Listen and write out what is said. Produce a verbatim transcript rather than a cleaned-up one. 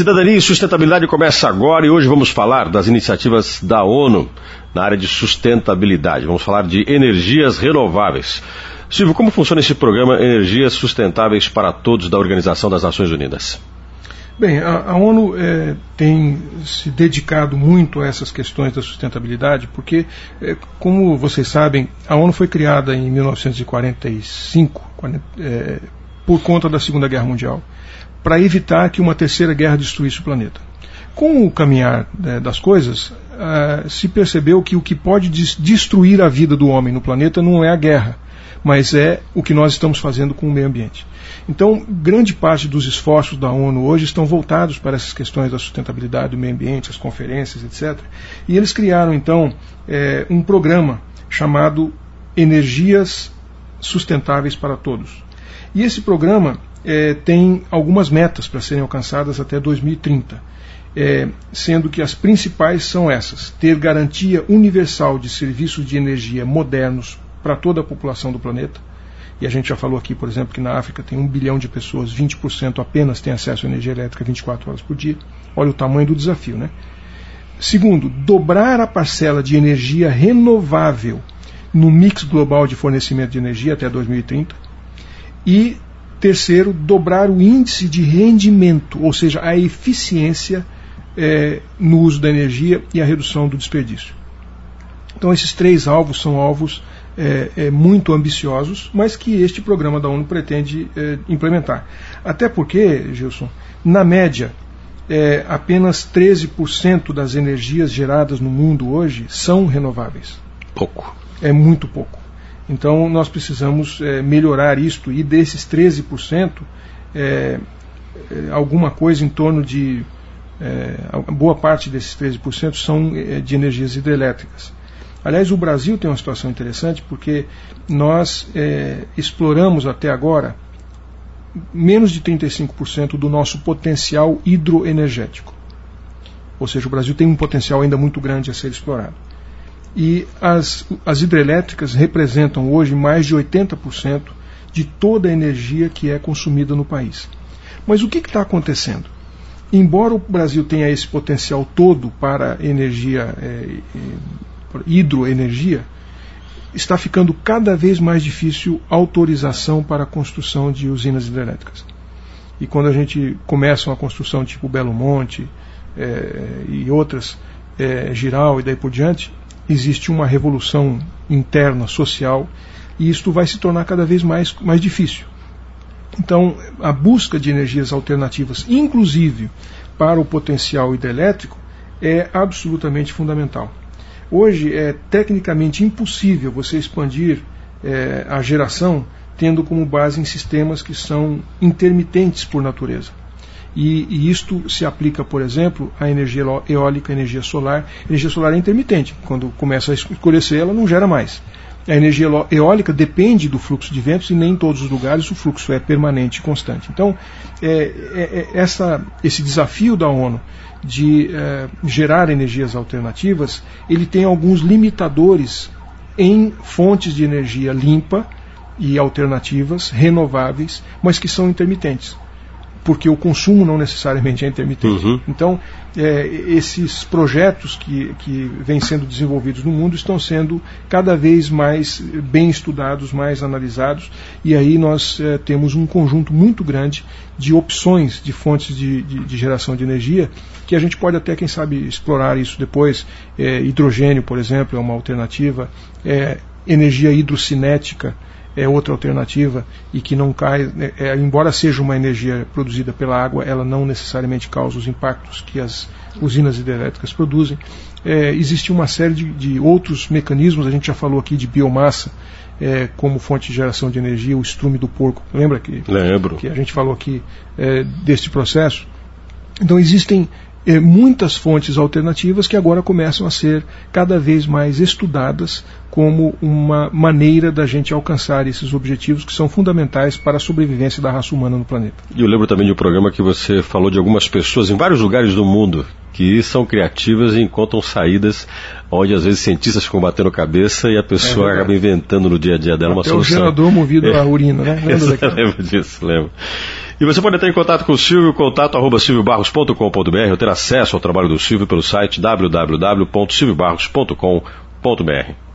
Cidadania e Sustentabilidade começa agora e hoje vamos falar das iniciativas da ONU na área de sustentabilidade. Vamos falar de energias renováveis. Silvio, como funciona esse programa Energias Sustentáveis para Todos da Organização das Nações Unidas? Bem, a, a ONU é, tem se dedicado muito a essas questões da sustentabilidade porque, é, como vocês sabem, a ONU foi criada em mil novecentos e quarenta e cinco quarenta, é, por conta da Segunda Guerra Mundial, para evitar que uma terceira guerra destruísse o planeta. Com o caminhar né, das coisas, uh, se percebeu que o que pode des- destruir a vida do homem no planeta não é a guerra, mas é o que nós estamos fazendo com o meio ambiente. Então, grande parte dos esforços da ONU hoje estão voltados para essas questões da sustentabilidade do meio ambiente, as conferências, etcétera. E eles criaram, então, eh, um programa chamado Energias Sustentáveis para Todos. E esse programa É, tem algumas metas para serem alcançadas até dois mil e trinta, é, sendo que as principais são essas: ter garantia universal de serviços de energia modernos para toda a população do planeta, e a gente já falou aqui, por exemplo, que na África tem um bilhão de pessoas, vinte por cento apenas tem acesso à energia elétrica vinte e quatro horas por dia. Olha o tamanho do desafio, né? Segundo, dobrar a parcela de energia renovável no mix global de fornecimento de energia até dois mil e trinta. E terceiro, dobrar o índice de rendimento, ou seja, a eficiência é, no uso da energia e a redução do desperdício. Então esses três alvos são alvos é, é, muito ambiciosos, mas que este programa da ONU pretende é, implementar. Até porque, Gilson, na média, é, apenas treze por cento das energias geradas no mundo hoje são renováveis. Pouco. É muito pouco. Então nós precisamos é, melhorar isto, e desses treze por cento, é, é, alguma coisa em torno de, é, boa parte desses treze por cento são é, de energias hidrelétricas. Aliás, o Brasil tem uma situação interessante porque nós é, exploramos até agora menos de trinta e cinco por cento do nosso potencial hidroenergético. Ou seja, o Brasil tem um potencial ainda muito grande a ser explorado. E as, as hidrelétricas representam hoje mais de oitenta por cento de toda a energia que é consumida no país. Mas o que está acontecendo? Embora o Brasil tenha esse potencial todo para energia, é, é, hidroenergia, está ficando cada vez mais difícil a autorização para a construção de usinas hidrelétricas. E quando a gente começa uma construção tipo Belo Monte é, e outras, é, Giral e daí por diante, existe uma revolução interna, social, e isto vai se tornar cada vez mais, mais difícil. Então, a busca de energias alternativas, inclusive para o potencial hidrelétrico, é absolutamente fundamental. Hoje é tecnicamente impossível você expandir é, a geração tendo como base em sistemas que são intermitentes por natureza. E, e isto se aplica, por exemplo, à energia eólica, energia solar. A energia solar é intermitente. Quando começa a escurecer, ela não gera mais. A energia eólica depende do fluxo de ventos e nem em todos os lugares o fluxo é permanente e constante. Então, é, é, é essa, esse desafio da ONU de é, gerar energias alternativas, ele tem alguns limitadores em fontes de energia limpa e alternativas, renováveis, mas que são intermitentes, porque o consumo não necessariamente é intermitente. Uhum. Então, é, esses projetos que, que vêm sendo desenvolvidos no mundo estão sendo cada vez mais bem estudados, mais analisados, e aí nós é, temos um conjunto muito grande de opções de fontes de, de, de geração de energia, que a gente pode até, quem sabe, explorar isso depois. É, hidrogênio, por exemplo, é uma alternativa, é, energia hidrocinética é outra alternativa, e que não cai, é, embora seja uma energia produzida pela água, ela não necessariamente causa os impactos que as usinas hidrelétricas produzem. É, existe uma série de, de outros mecanismos, a gente já falou aqui de biomassa é, como fonte de geração de energia, o estrume do porco, lembra que, Lembro. que a gente falou aqui é, deste processo? Então existem é, muitas fontes alternativas que agora começam a ser cada vez mais estudadas como uma maneira da gente alcançar esses objetivos que são fundamentais para a sobrevivência da raça humana no planeta. E eu lembro também de um programa que você falou de algumas pessoas em vários lugares do mundo que são criativas e encontram saídas onde às vezes cientistas ficam batendo cabeça e a pessoa é acaba inventando no dia a dia dela uma Até solução. O gerador movido é. a urina, né? Lembra lembro disso, lembro. E você pode entrar em contato com o Silvio, contato arroba silvio barros ponto com ponto br, ou ter acesso ao trabalho do Silvio pelo site w w w ponto silvio barros ponto com ponto br.